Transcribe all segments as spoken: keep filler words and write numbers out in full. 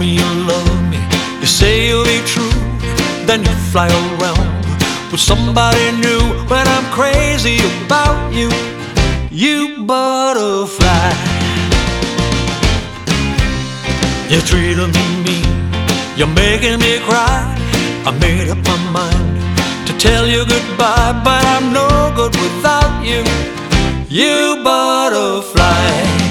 me you love me, you say you'll be true, then you fly around with somebody new. When I'm crazy about you, you butterfly. You're treating me mean, you're making me cry. I made up my mind to tell you goodbye, but I'm no good without you, you butterfly.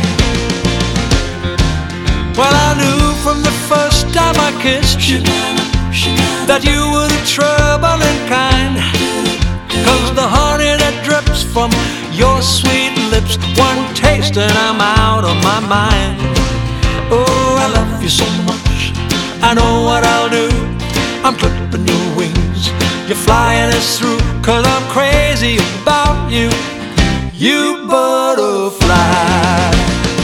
Well, I knew from the first time I kissed you that you were the troubling kind, 'cause the honey that drips from your sweet lips, one taste and I'm out of my mind. Oh, I love you so much, I know what I'll do. I'm clipping your wings, you're flying us through, 'cause I'm crazy about you, you butterfly.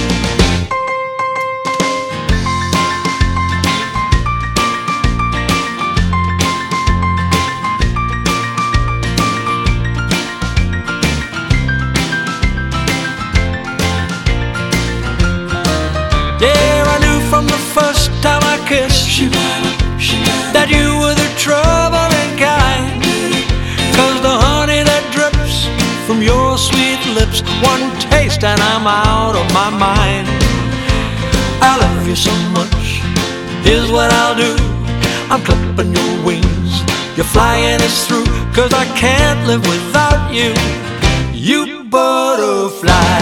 Yeah, I knew from the first time I kissed you that you were the troubling kind, 'cause the honey that drips from your sweet lips, one taste and I'm out of my mind. I love you so much, here's what I'll do. I'm clipping your wings, you're flying us through, 'cause I can't live without you, you butterfly.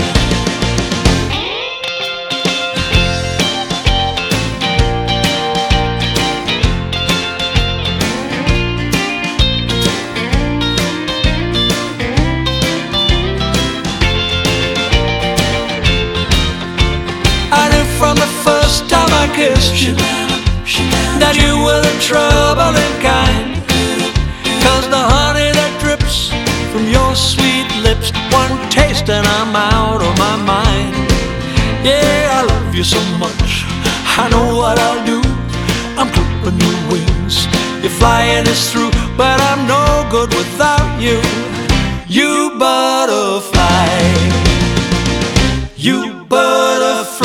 From the first time I kissed you that you were the troubling kind, 'cause the honey that drips from your sweet lips, one taste and I'm out of my mind. Yeah, I love you so much, I know what I'll do. I'm clipping your wings, you're flying us through, but I'm no good without you, you butterfly, you butterfly.